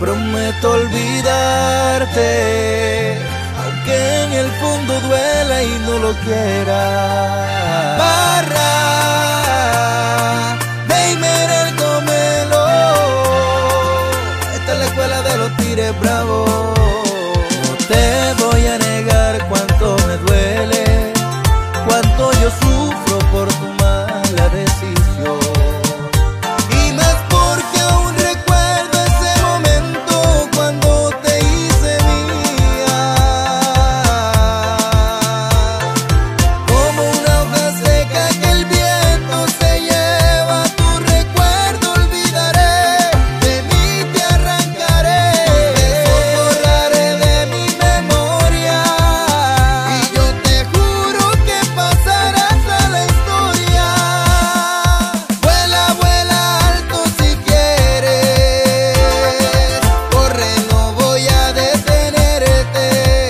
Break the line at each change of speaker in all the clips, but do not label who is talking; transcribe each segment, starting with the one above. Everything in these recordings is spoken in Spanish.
prometo olvidarte, aunque en el fondo duela y no lo quiera. Barra, Deimer el Gomelo, esta es la escuela de los Tigres Bravos. No te voy a negar cuánto me duele, cuánto yo sufro por tu mala decisión. Y más porque aún recuerdo ese momento cuando te hice mía. Como una hoja seca que el viento se lleva, tu recuerdo olvidaré, de mí te arrancaré, eso borraré de mi memoria. Y yo te juro que pasarás a la historia. Vuela, vuela alto si quieres, corre, no voy a detenerte.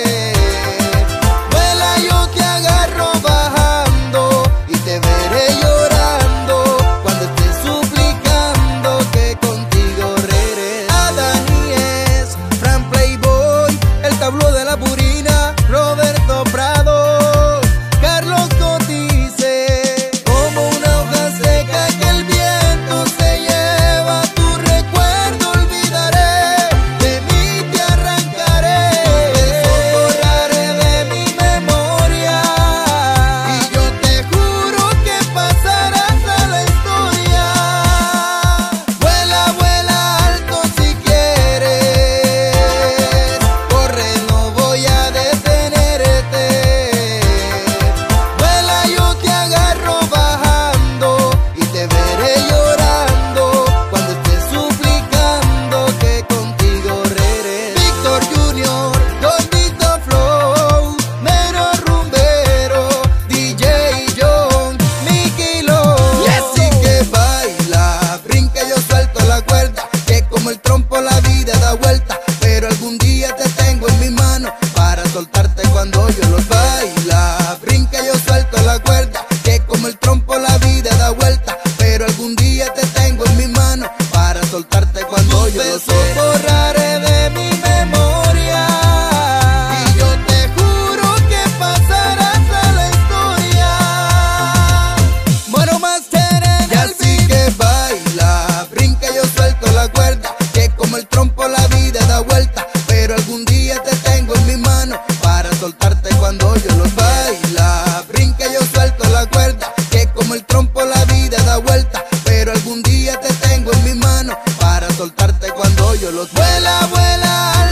Vuela, yo te agarro bajando y te veré llorando cuando estés suplicando que contigo regrese. Adaníes, Fran Playboy, el tablo de la Purina, Roberto Prado, Carlos Cotice. Como una hoja seca que el viento se lleva, tu recuerdo olvidaré, de mí te arrancaré, eso borraré de mi memoria. Y yo te juro que pasarás a la historia. Vuela, vuela alto si quieres, corre, no voy a detenerte. Vuela, yo te agarro bajando y te veré llorando cuando estés suplicando que contigo regrese. Víctor Junior, Gordito Flow, Mero Rumbero, DJ John, Mickey Lowe. Y así que baila, brinca, yo suelto la cuerda, que como el trompo la vida da vuelta, pero algún día te tengo en mis manos para soltarte cuando yo los baila. Brinca, yo suelto la cuerda, que como el trompo la vida da vuelta, pero algún día te tengo en mis manos para soltarte cuando yo los borraré de mi memoria. Y yo te juro que pasarás a la historia. Bueno, más tener. Y así que baila, brinca, yo suelto la cuerda, que como el trompo la vida da vuelta, pero algún día te tengo en mis manos para soltarte cuando yo los baila. Brinca, yo suelto la cuerda, que como el trompo la vida da vuelta, pero algún día te tengo en mis manos para soltarte cuando yo los vuela, vuela.